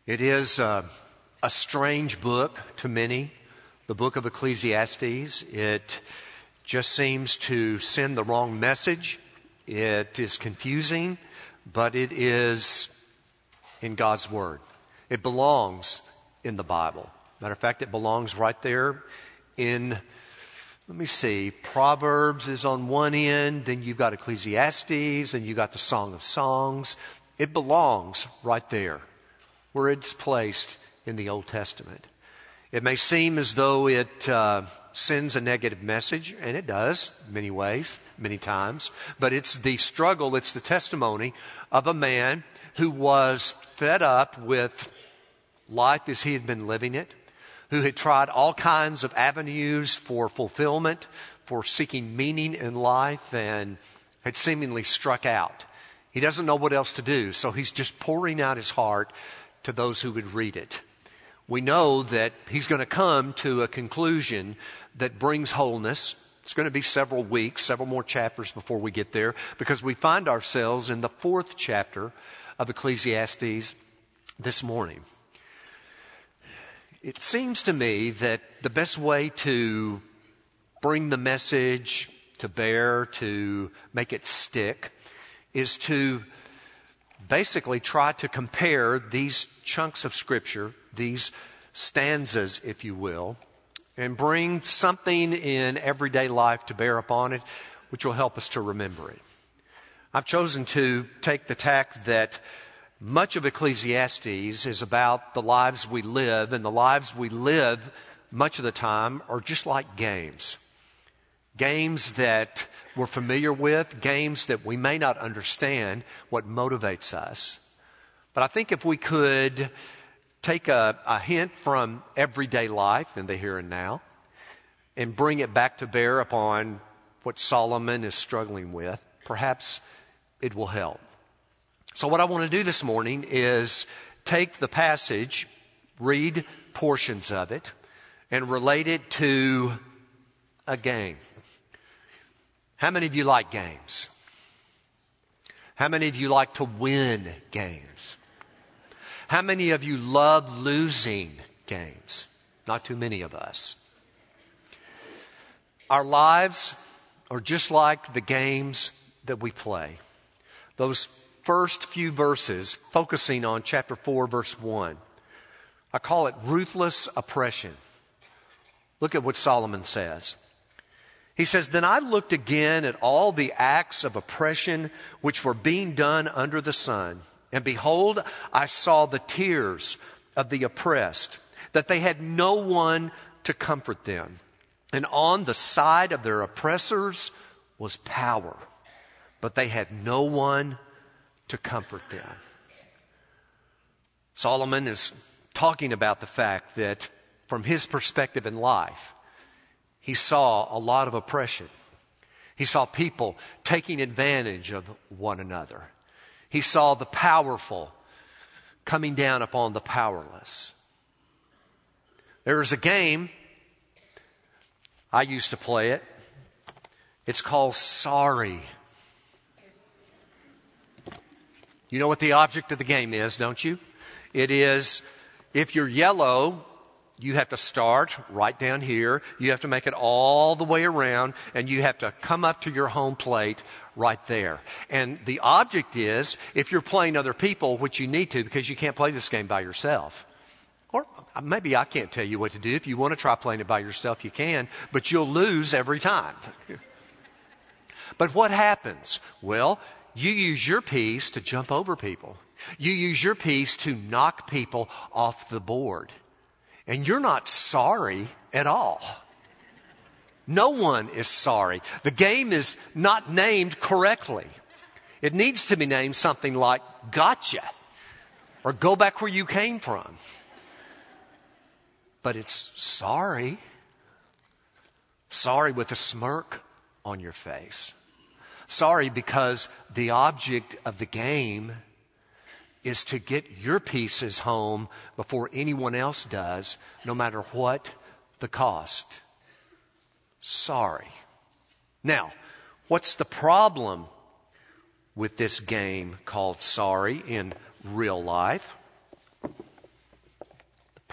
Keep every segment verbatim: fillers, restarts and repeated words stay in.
It is uh, a strange book to many, the book of Ecclesiastes. It just seems to send the wrong message. It is confusing, but it is in God's Word. It belongs in the Bible. Matter of fact, it belongs right there in, let me see, Proverbs is on one end, then you've got Ecclesiastes, and you've got the Song of Songs. It belongs right there, where it's placed in the Old Testament. It may seem as though it uh, sends a negative message, and it does, many ways, many times. But it's the struggle, it's the testimony of a man who was fed up with life as he had been living it, who had tried all kinds of avenues for fulfillment, for seeking meaning in life, and had seemingly struck out. He doesn't know what else to do, so he's just pouring out his heart to those who would read it. We know that he's going to come to a conclusion that brings wholeness. It's going to be several weeks, several more chapters before we get there, because we find ourselves in the fourth chapter of Ecclesiastes this morning. It seems to me that the best way to bring the message to bear, to make it stick, is to basically try to compare these chunks of Scripture, these stanzas, if you will, and bring something in everyday life to bear upon it, which will help us to remember it. I've chosen to take the tack that much of Ecclesiastes is about the lives we live, and the lives we live much of the time are just like games. Games that we're familiar with, games that we may not understand what motivates us. But I think if we could take a, a hint from everyday life in the here and now and bring it back to bear upon what Solomon is struggling with, perhaps it will help. So what I want to do this morning is take the passage, read portions of it, and relate it to a game. How many of you like games? How many of you like to win games? How many of you love losing games? Not too many of us. Our lives are just like the games that we play. Those first few verses focusing on chapter four, verse one. I call it ruthless oppression. Look at what Solomon says. He says, "Then I looked again at all the acts of oppression which were being done under the sun. And behold, I saw the tears of the oppressed, that they had no one to comfort them. And on the side of their oppressors was power, but they had no one to comfort them." Solomon is talking about the fact that from his perspective in life, he saw a lot of oppression. He saw people taking advantage of one another. He saw the powerful coming down upon the powerless. There is a game, I used to play it. It's called Sorry. You know what the object of the game is, don't you? It is, if you're yellow, you have to start right down here. You have to make it all the way around, and you have to come up to your home plate right there. And the object is, if you're playing other people, which you need to because you can't play this game by yourself. Or maybe I can't tell you what to do. If you want to try playing it by yourself, you can, but you'll lose every time. But what happens? Well, you use your piece to jump over people. You use your piece to knock people off the board. And you're not sorry at all. No one is sorry. The game is not named correctly. It needs to be named something like gotcha or go back where you came from. But it's sorry. Sorry with a smirk on your face. Sorry because the object of the game is to get your pieces home before anyone else does, no matter what the cost. Sorry. Now, what's the problem with this game called Sorry in real life?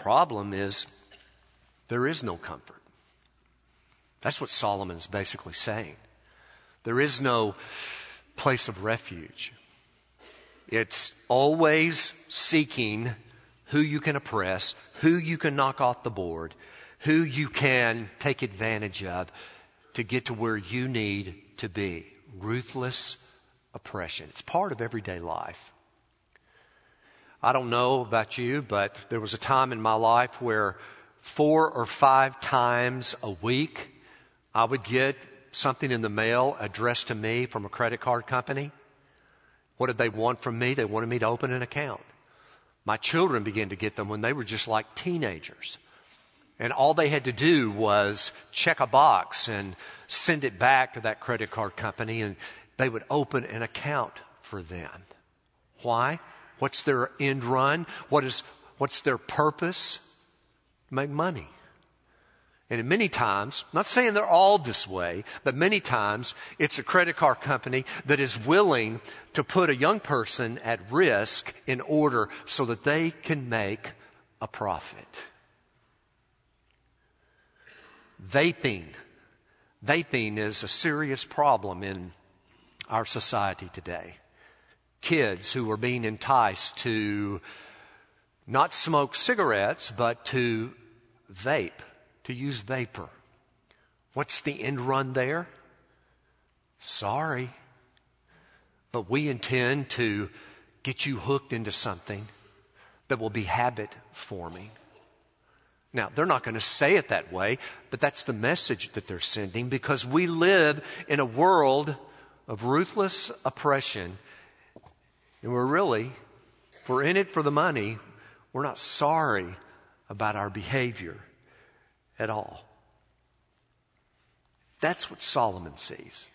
problem is there is no comfort. That's what Solomon's basically saying. There is no place of refuge. It's always seeking who you can oppress, who you can knock off the board, who you can take advantage of to get to where you need to be. Ruthless oppression. It's part of everyday life. I don't know about you, but there was a time in my life where four or five times a week I would get something in the mail addressed to me from a credit card company. What did they want from me? They wanted me to open an account. My children began to get them when they were just like teenagers. And all they had to do was check a box and send it back to that credit card company, and they would open an account for them. Why? What's their end run? What is, what's their purpose? Make money. And many times, I'm not saying they're all this way, but many times it's a credit card company that is willing to put a young person at risk in order so that they can make a profit. Vaping. Vaping is a serious problem in our society today. Kids who are being enticed to not smoke cigarettes, but to vape, to use vapor. What's the end run there? Sorry, but we intend to get you hooked into something that will be habit forming. Now, they're not going to say it that way, but that's the message that they're sending, because we live in a world of ruthless oppression, and we're really, if we're in it for the money, we're not sorry about our behavior at all. That's what Solomon sees.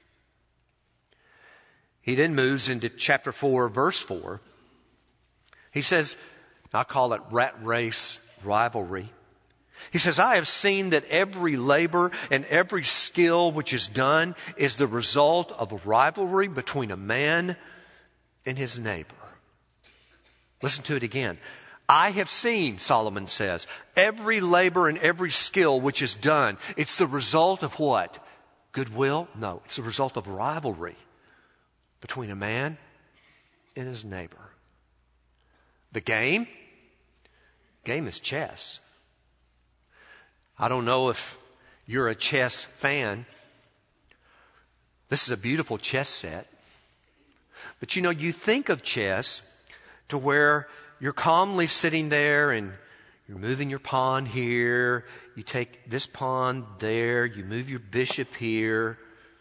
He then moves into chapter four, verse four. He says, I call it rat race rivalry. He says, I have seen that every labor and every skill which is done is the result of a rivalry between a man and his neighbor. Listen to it again. I have seen, Solomon says, every labor and every skill which is done. It's the result of what? Goodwill? No, it's the result of rivalry between a man and his neighbor. The game? Game is chess. I don't know if you're a chess fan. This is a beautiful chess set. But you know, you think of chess to where you're calmly sitting there and you're moving your pawn here. You take this pawn there. You move your bishop here.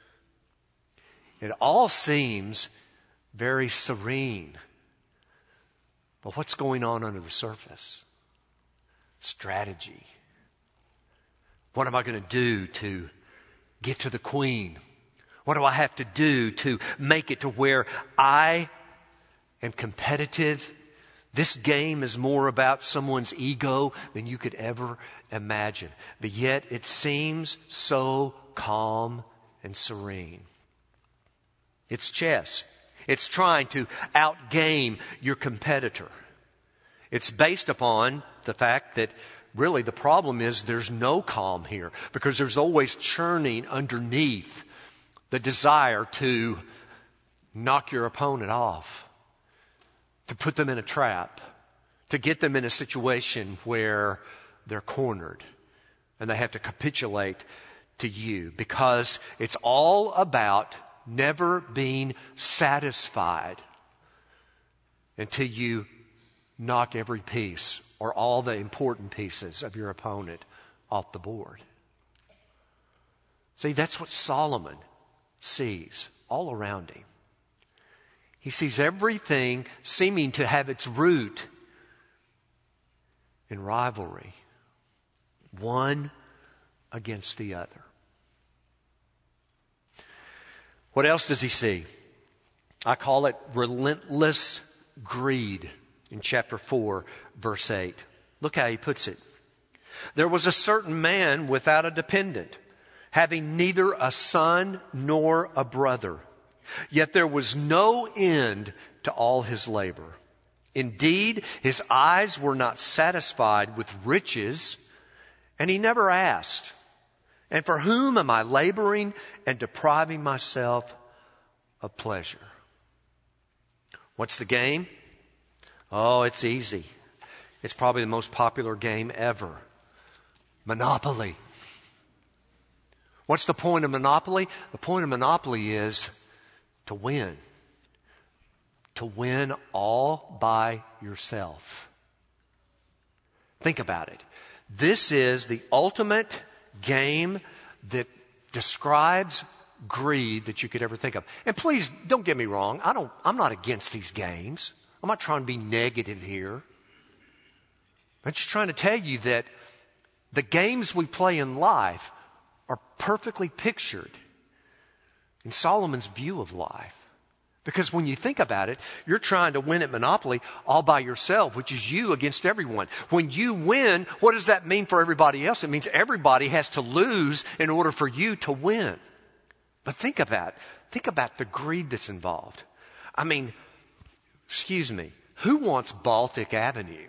It all seems very serene. But what's going on under the surface? Strategy. What am I going to do to get to the queen? What do I have to do to make it to where I am competitive? This game is more about someone's ego than you could ever imagine. But yet it seems so calm and serene. It's chess. It's trying to outgame your competitor. It's based upon the fact that really the problem is there's no calm here, because there's always churning underneath the desire to knock your opponent off, to put them in a trap, to get them in a situation where they're cornered and they have to capitulate to you, because it's all about never being satisfied until you knock every piece or all the important pieces of your opponent off the board. See, that's what Solomon sees all around him. He sees everything seeming to have its root in rivalry, one against the other. What else does he see? I call it relentless greed in chapter four, verse eight. Look how he puts it. There was a certain man without a dependent, having neither a son nor a brother. Yet there was no end to all his labor. Indeed, his eyes were not satisfied with riches, and he never asked, and for whom am I laboring and depriving myself of pleasure? What's the game? Oh, it's easy. It's probably the most popular game ever. Monopoly. What's the point of Monopoly? The point of Monopoly is to win. To win all by yourself. Think about it. This is the ultimate game that describes greed that you could ever think of. And please don't get me wrong. I don't, I'm not against these games. I'm not trying to be negative here. I'm just trying to tell you that the games we play in life are perfectly pictured in Solomon's view of life. Because when you think about it, you're trying to win at Monopoly all by yourself, which is you against everyone. When you win, what does that mean for everybody else? It means everybody has to lose in order for you to win. But think about, think about the greed that's involved. I mean, excuse me, who wants Baltic Avenue?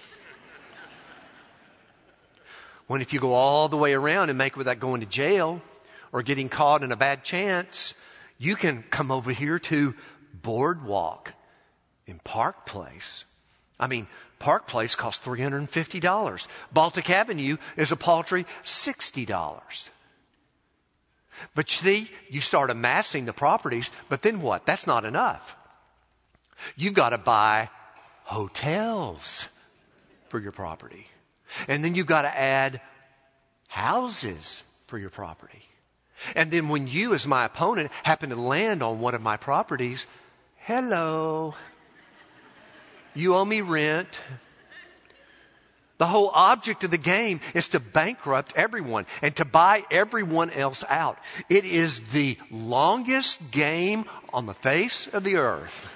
When if you go all the way around and make it without going to jail or getting caught in a bad chance, you can come over here to Boardwalk in Park Place. I mean, Park Place costs three hundred fifty dollars. Baltic Avenue is a paltry sixty dollars. But see, you start amassing the properties, but then what? That's not enough. You've got to buy hotels for your property. And then you've got to add houses for your property. And then when you, as my opponent, happen to land on one of my properties, hello, you owe me rent. The whole object of the game is to bankrupt everyone and to buy everyone else out. It is the longest game on the face of the earth.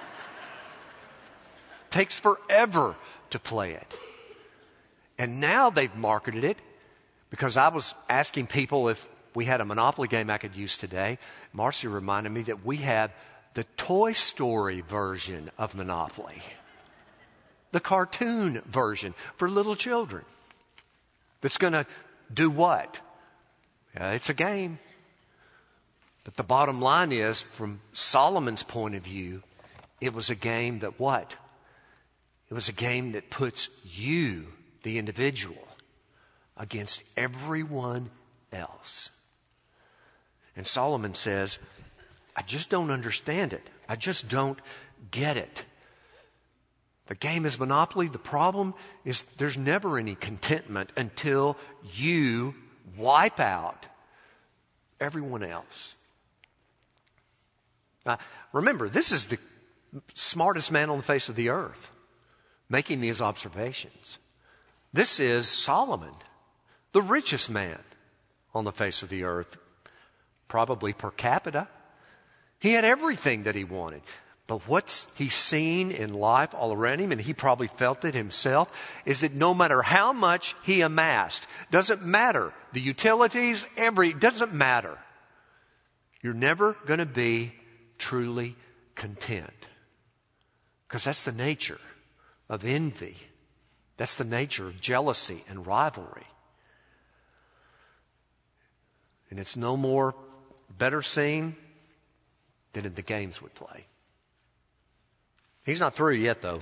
Takes forever to play it. And now they've marketed it, because I was asking people if we had a Monopoly game I could use today. Marcy reminded me that we have the Toy Story version of Monopoly. The cartoon version for little children. That's going to do what? Uh, it's a game. But the bottom line is, from Solomon's point of view, it was a game that what? It was a game that puts you, the individual, against everyone else. And Solomon says, I just don't understand it. I just don't get it. The game is Monopoly. The problem is there's never any contentment until you wipe out everyone else. Now, remember, this is the smartest man on the face of the earth making these observations. This is Solomon, the richest man on the face of the earth, probably per capita. He had everything that he wanted. But what's he seen in life all around him, and he probably felt it himself, is that no matter how much he amassed, doesn't matter. The utilities, every, doesn't matter. You're never going to be truly content. Because that's the nature of envy. That's the nature of jealousy and rivalry. And it's no more better seen than in the games we play. He's not through yet, though.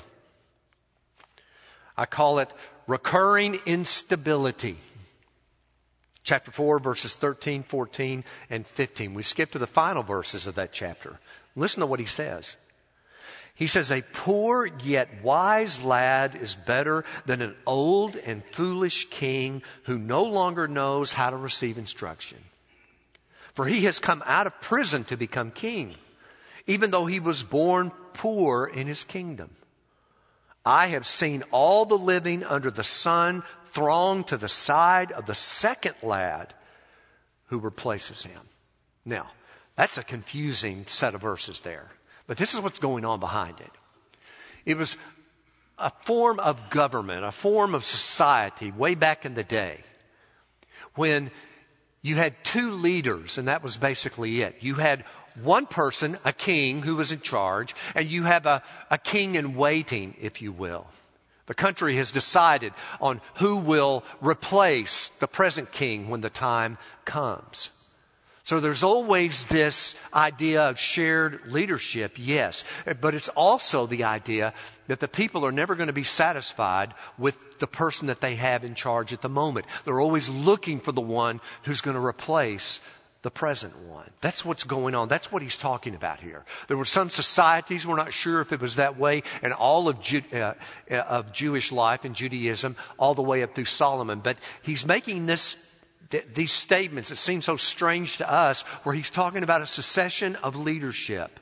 I call it recurring instability. Chapter four, verses thirteen, fourteen, and fifteen. We skip to the final verses of that chapter. Listen to what he says. He says, a poor yet wise lad is better than an old and foolish king who no longer knows how to receive instruction. For he has come out of prison to become king, even though he was born poor in his kingdom. I have seen all the living under the sun throng to the side of the second lad who replaces him. Now, that's a confusing set of verses there. But this is what's going on behind it. It was a form of government, a form of society way back in the day when you had two leaders, and that was basically it. You had one person, a king who was in charge, and you have a, a king in waiting, if you will. The country has decided on who will replace the present king when the time comes. So there's always this idea of shared leadership, yes, but it's also the idea that the people are never going to be satisfied with the person that they have in charge at the moment. They're always looking for the one who's going to replace the present one. That's what's going on. That's what he's talking about here. There were some societies, we're not sure if it was that way, in all of, Ju- uh, of Jewish life and Judaism, all the way up through Solomon. But he's making this th- these statements that seem so strange to us, where he's talking about a succession of leadership.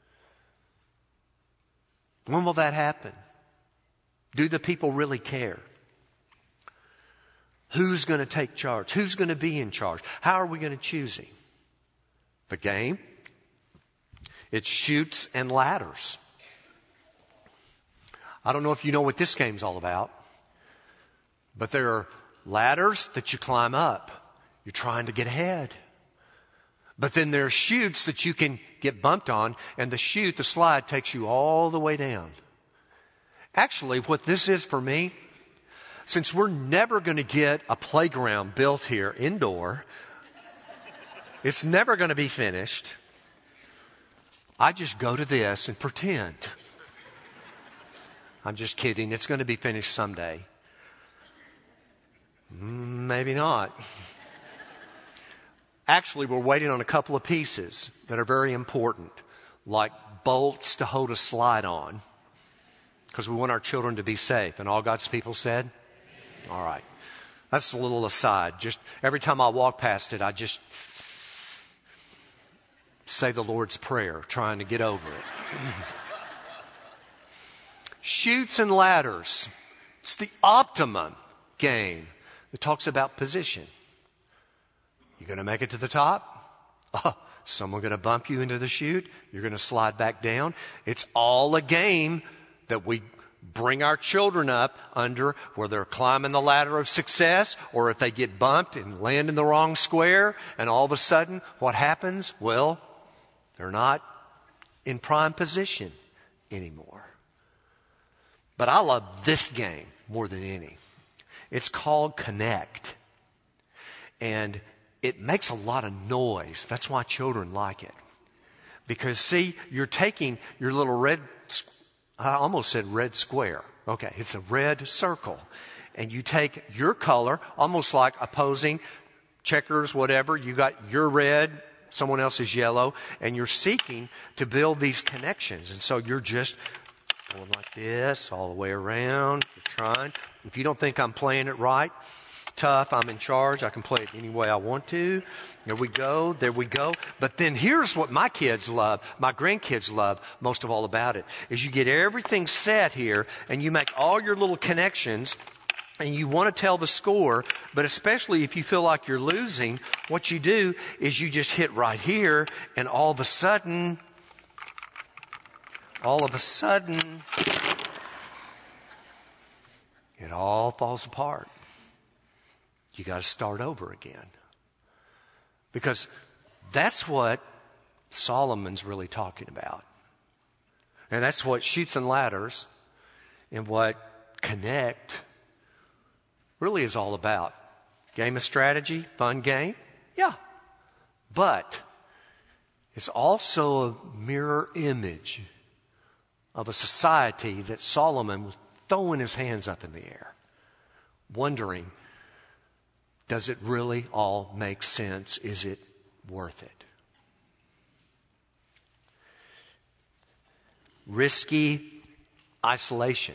When will that happen? Do the people really care? Who's going to take charge? Who's going to be in charge? How are we going to choose him? The game? It's chutes and ladders. I don't know if you know what this game's all about, but there are ladders that you climb up. You're trying to get ahead. But then there are chutes that you can get bumped on, and the chute, the slide, takes you all the way down. Actually, what this is for me, since we're never going to get a playground built here indoor, it's never going to be finished, I just go to this and pretend. I'm just kidding. It's going to be finished someday. Maybe not. Actually, we're waiting on a couple of pieces that are very important, like bolts to hold a slide on, because we want our children to be safe. And all God's people said? All right. That's a little aside. Just every time I walk past it, I just say the Lord's Prayer, trying to get over it. Chutes and ladders. It's the optimum game. It talks about position. You're going to make it to the top? Oh, someone going to bump you into the chute? You're going to slide back down? It's all a game that we bring our children up under, where they're climbing the ladder of success, or if they get bumped and land in the wrong square, and all of a sudden, what happens? Well, they're not in prime position anymore. But I love this game more than any. It's called Connect. And it makes a lot of noise. That's why children like it. Because, see, you're taking your little red, I almost said red square. Okay, it's a red circle. And you take your color, almost like opposing checkers, whatever. You got your red, someone else is yellow, and you're seeking to build these connections. And so you're just going like this all the way around. You're trying. If you don't think I'm playing it right, tough, I'm in charge, I can play it any way I want to. There we go, there we go. But then here's what my kids love, my grandkids love most of all about it, is you get everything set here, and you make all your little connections, and you want to tell the score, but especially if you feel like you're losing, what you do is you just hit right here, and all of a sudden, all of a sudden, it all falls apart. You got to start over again. Because that's what Solomon's really talking about. And that's what chutes and ladders and what Connect really is all about. Game of strategy, fun game, yeah. But it's also a mirror image of a society that Solomon was throwing his hands up in the air, wondering, does it really all make sense? Is it worth it? Risky isolation.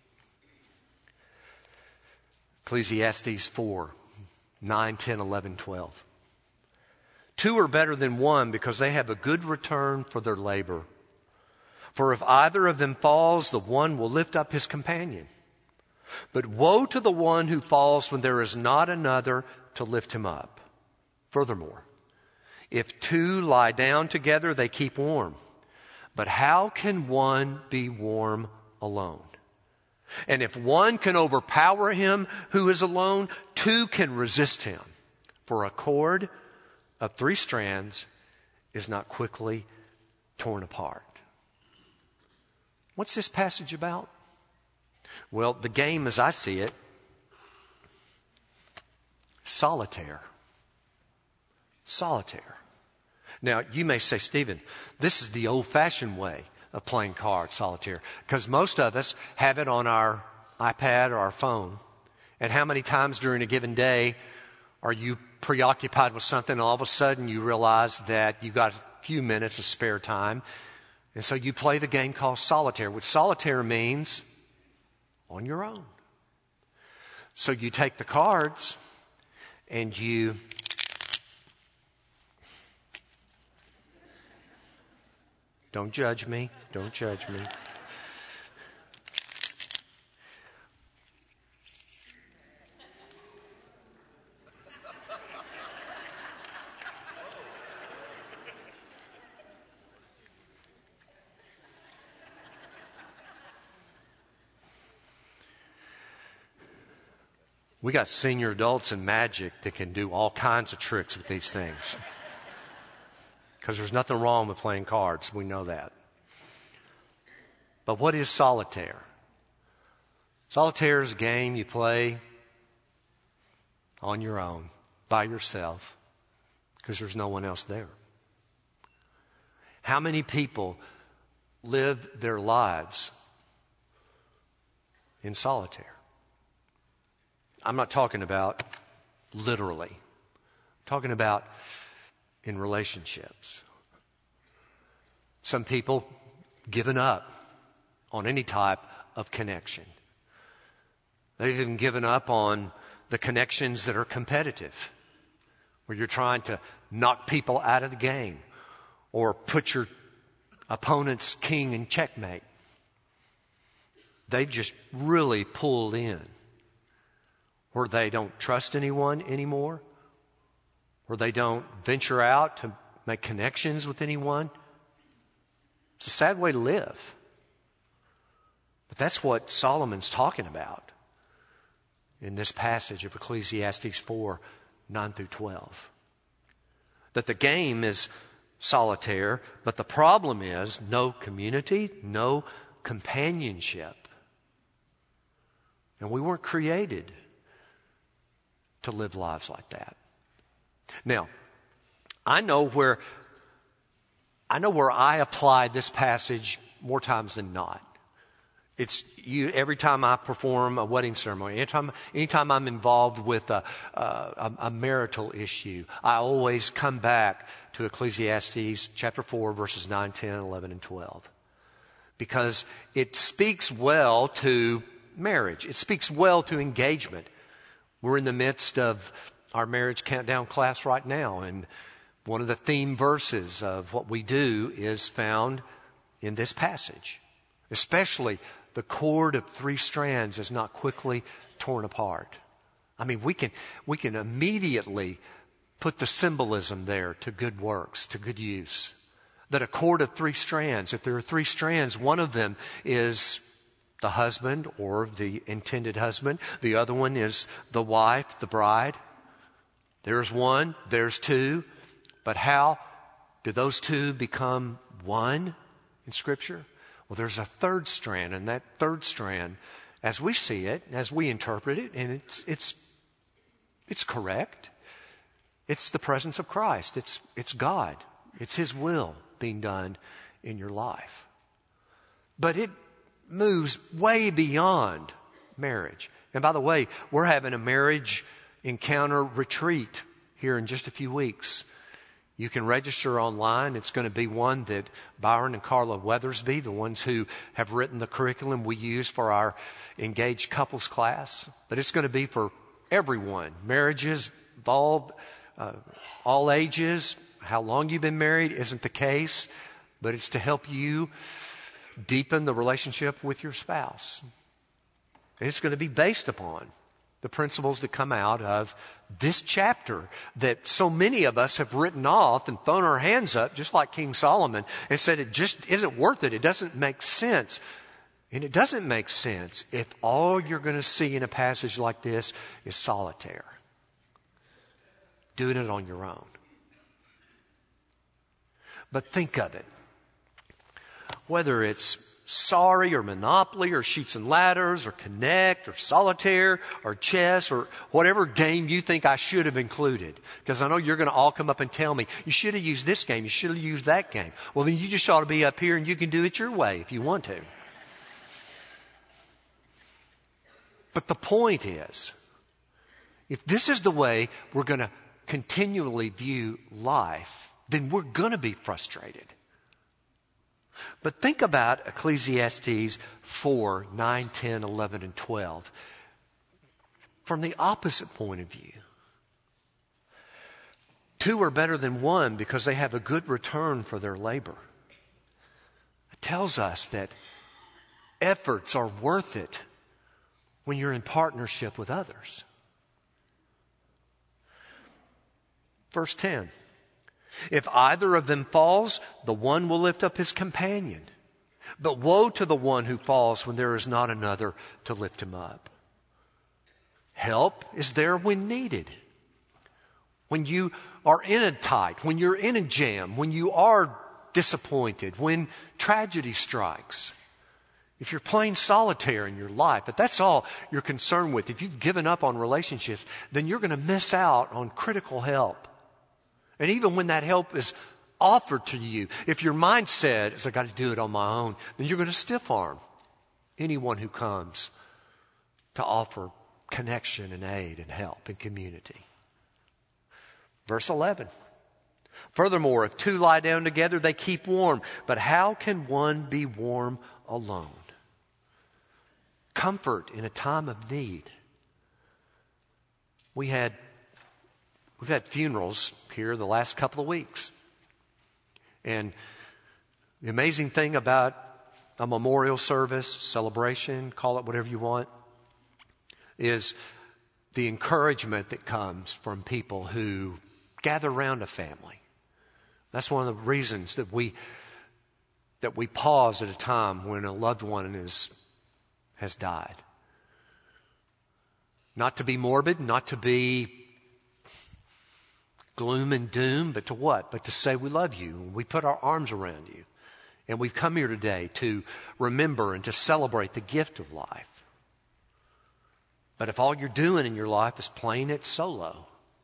Ecclesiastes four, nine, ten, eleven, twelve. Two are better than one because they have a good return for their labor. For if either of them falls, the one will lift up his companion. But woe to the one who falls when there is not another to lift him up. Furthermore, if two lie down together, they keep warm. But how can one be warm alone? And if one can overpower him who is alone, two can resist him. For a cord of three strands is not quickly torn apart. What's this passage about? Well, the game as I see it, solitaire. Solitaire. Now, you may say, Stephen, this is the old-fashioned way of playing cards, solitaire, because most of us have it on our iPad or our phone. And how many times during a given day are you preoccupied with something and all of a sudden you realize that you've got a few minutes of spare time, and so you play the game called solitaire, which solitaire means on your own. So you take the cards and you don't judge me, don't judge me. We got senior adults in Magic that can do all kinds of tricks with these things. Because there's nothing wrong with playing cards. We know that. But what is solitaire? Solitaire is a game you play on your own, by yourself, because there's no one else there. How many people live their lives in solitaire? I'm not talking about literally. I'm talking about in relationships. Some people given up on any type of connection. They've even given up on the connections that are competitive, where you're trying to knock people out of the game or put your opponent's king in checkmate. They've just really pulled in, where they don't trust anyone anymore, where they don't venture out to make connections with anyone. It's a sad way to live. But that's what Solomon's talking about in this passage of Ecclesiastes four, nine through twelve. That the game is solitaire, but the problem is no community, no companionship. And we weren't created to live lives like that. Now, I know where I know where I apply this passage more times than not. It's you every time I perform a wedding ceremony, anytime anytime I'm involved with a, a, a marital issue, I always come back to Ecclesiastes chapter four, verses nine, ten, eleven, and twelve. Because it speaks well to marriage. It speaks well to engagement. We're in the midst of our marriage countdown class right now, and one of the theme verses of what we do is found in this passage. Especially the cord of three strands is not quickly torn apart. I mean, we can we can immediately put the symbolism there to good works, to good use. That a cord of three strands, if there are three strands, one of them is the husband or the intended husband. The other one is the wife, the bride. There's one, there's two. But how do those two become one in Scripture? Well, there's a third strand, and that third strand, as we see it, as we interpret it, and it's it's it's correct. It's the presence of Christ. It's it's God. It's His will being done in your life. But it moves way beyond marriage. And by the way, we're having a marriage encounter retreat here in just a few weeks. You can register online. It's going to be one that Byron and Carla Weathersby, the ones who have written the curriculum we use for our engaged couples class. But it's going to be for everyone. Marriages of all, uh, all ages. How long you've been married isn't the case, but it's to help you deepen the relationship with your spouse. And it's going to be based upon the principles that come out of this chapter that so many of us have written off and thrown our hands up, just like King Solomon, and said it just isn't worth it. It doesn't make sense. And it doesn't make sense if all you're going to see in a passage like this is solitaire. Doing it on your own. But think of it. Whether it's Sorry or Monopoly or Sheets and Ladders or Connect or Solitaire or chess or whatever game you think I should have included. Because I know you're going to all come up and tell me, you should have used this game, you should have used that game. Well, then you just ought to be up here and you can do it your way if you want to. But the point is, if this is the way we're going to continually view life, then we're going to be frustrated. But think about Ecclesiastes four, nine, ten, eleven, and twelve from the opposite point of view. Two are better than one because they have a good return for their labor. It tells us that efforts are worth it when you're in partnership with others. Verse ten. If either of them falls, the one will lift up his companion. But woe to the one who falls when there is not another to lift him up. Help is there when needed. When you are in a tight, when you're in a jam, when you are disappointed, when tragedy strikes. If you're playing solitaire in your life, if that's all you're concerned with, if you've given up on relationships, then you're going to miss out on critical help. And even when that help is offered to you, if your mindset is, I got to do it on my own, then you're going to stiff arm anyone who comes to offer connection and aid and help and community. Verse eleven. Furthermore, if two lie down together, they keep warm. But how can one be warm alone? Comfort in a time of need. We had We've had funerals here the last couple of weeks. And the amazing thing about a memorial service, celebration, call it whatever you want, is the encouragement that comes from people who gather around a family. That's one of the reasons that we that we pause at a time when a loved one is has died. Not to be morbid, not to be gloom and doom, but to what? But to say we love you. We put our arms around you. And we've come here today to remember and to celebrate the gift of life. But if all you're doing in your life is playing it solo,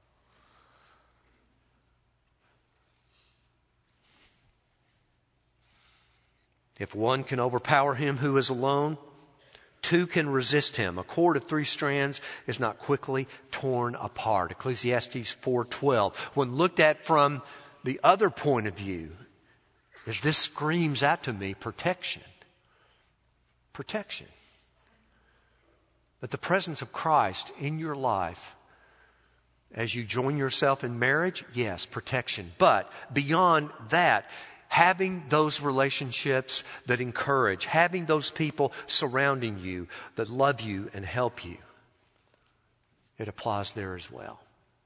if one can overpower him who is alone, two can resist him. A cord of three strands is not quickly torn apart. Ecclesiastes four twelve. When looked at from the other point of view, as this screams out to me, protection. Protection. That the presence of Christ in your life, as you join yourself in marriage, yes, protection. But beyond that, having those relationships that encourage, having those people surrounding you that love you and help you, it applies there as well.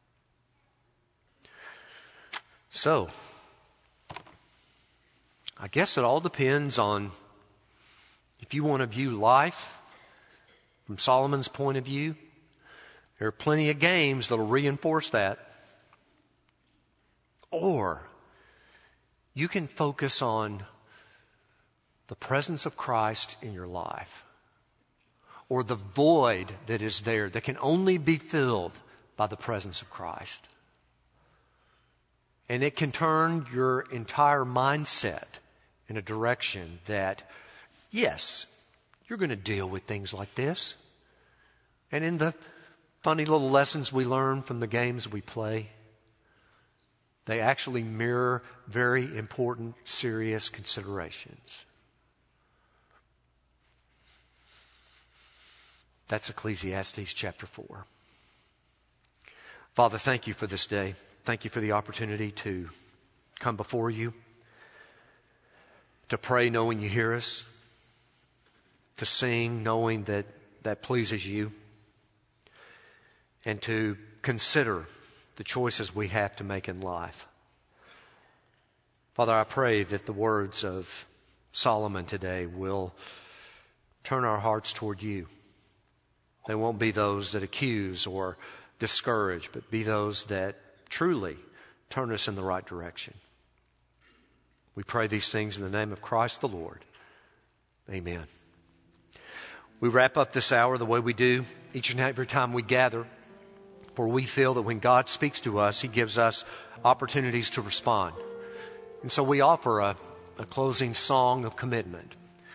So, I guess it all depends on if you want to view life from Solomon's point of view. There are plenty of games that will reinforce that. Or you can focus on the presence of Christ in your life, or the void that is there that can only be filled by the presence of Christ. And it can turn your entire mindset in a direction that, yes, you're going to deal with things like this. And in the funny little lessons we learn from the games we play, they actually mirror very important, serious considerations. That's Ecclesiastes chapter four. Father, thank you for this day. Thank you for the opportunity to come before you, to pray knowing you hear us, to sing knowing that that pleases you, and to consider the choices we have to make in life. Father, I pray that the words of Solomon today will turn our hearts toward you. They won't be those that accuse or discourage, but be those that truly turn us in the right direction. We pray these things in the name of Christ the Lord. Amen. We wrap up this hour the way we do each and every time we gather, for we feel that when God speaks to us, He gives us opportunities to respond. And so we offer a, a closing song of commitment.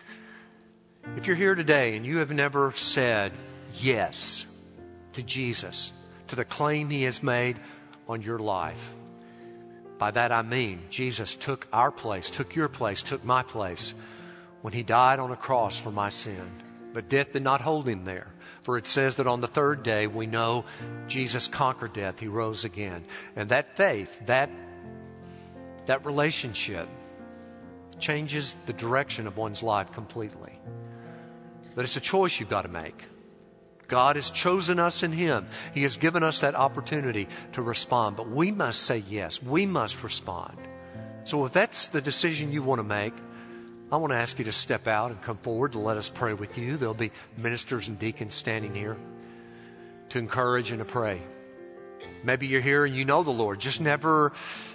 If you're here today and you have never said yes to Jesus, to the claim He has made on your life, by that I mean Jesus took our place, took your place, took my place when He died on a cross for my sin. But death did not hold Him there. For it says that on the third day we know Jesus conquered death. He rose again. And that faith, that, that relationship changes the direction of one's life completely. But it's a choice you've got to make. God has chosen us in Him. He has given us that opportunity to respond. But we must say yes. We must respond. So if that's the decision you want to make, I want to ask you to step out and come forward and let us pray with you. There'll be ministers and deacons standing here to encourage and to pray. Maybe you're here and you know the Lord, just never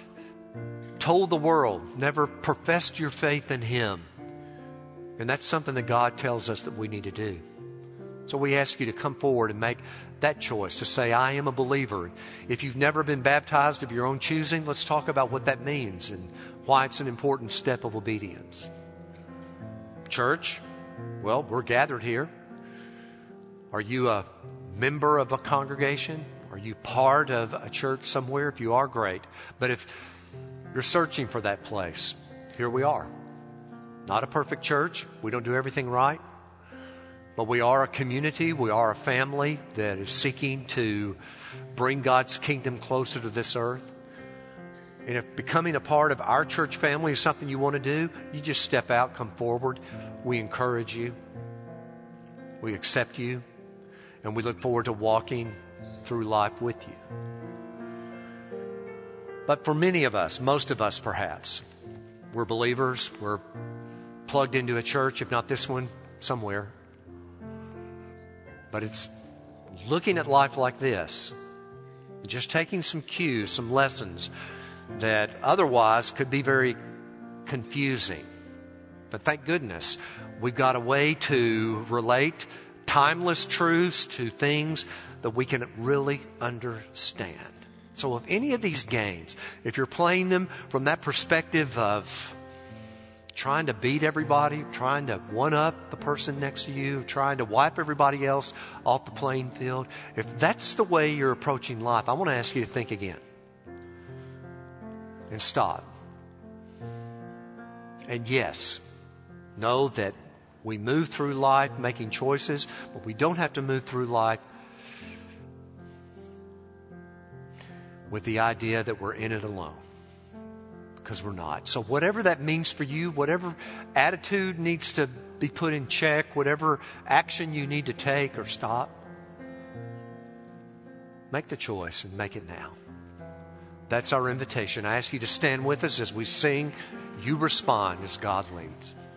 told the world, never professed your faith in Him. And that's something that God tells us that we need to do. So we ask you to come forward and make that choice to say, I am a believer. If you've never been baptized of your own choosing, let's talk about what that means and why it's an important step of obedience. Church, well, we're gathered here. Are you a member of a congregation? Are you part of a church somewhere? If you are, great. But if you're searching for that place, here we are. Not a perfect church. We don't do everything right. But we are a community. We are a family that is seeking to bring God's kingdom closer to this earth. And if becoming a part of our church family is something you want to do, you just step out, come forward. We encourage you. We accept you. And we look forward to walking through life with you. But for many of us, most of us perhaps, we're believers. We're plugged into a church, if not this one, somewhere. But it's looking at life like this, just taking some cues, some lessons that otherwise could be very confusing. But thank goodness we've got a way to relate timeless truths to things that we can really understand. So if any of these games, if you're playing them from that perspective of trying to beat everybody, trying to one-up the person next to you, trying to wipe everybody else off the playing field, if that's the way you're approaching life, I want to ask you to think again. And stop. And yes, know that we move through life making choices, but we don't have to move through life with the idea that we're in it alone. Because we're not. So whatever that means for you, whatever attitude needs to be put in check, whatever action you need to take or stop, make the choice and make it now. That's our invitation. I ask you to stand with us as we sing. You respond as God leads.